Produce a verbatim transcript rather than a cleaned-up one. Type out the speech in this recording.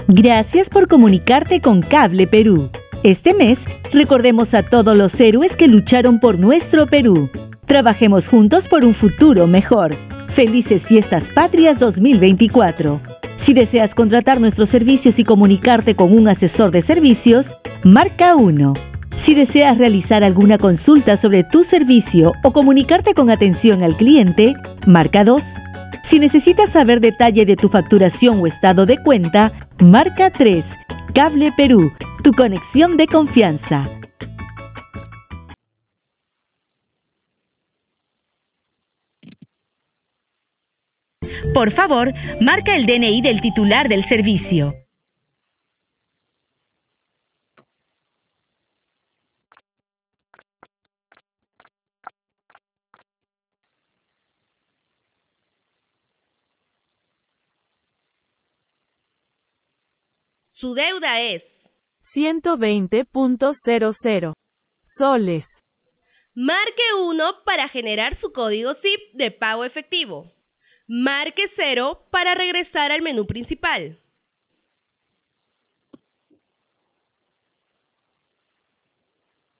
Gracias por comunicarte con Cable Perú. Este mes, recordemos a todos los héroes que lucharon por nuestro Perú. Trabajemos juntos por un futuro mejor. Felices Fiestas Patrias dos mil veinticuatro. Si deseas contratar nuestros servicios y comunicarte con un asesor de servicios, marca uno. Si deseas realizar alguna consulta sobre tu servicio o comunicarte con atención al cliente, marca dos. Si necesitas saber detalle de tu facturación o estado de cuenta, marca tres. Cable Perú, tu conexión de confianza. Por favor, marca el D N I del titular del servicio. Su deuda es ciento veinte punto cero cero soles. Marque uno para generar su código S I P de pago efectivo. Marque cero para regresar al menú principal.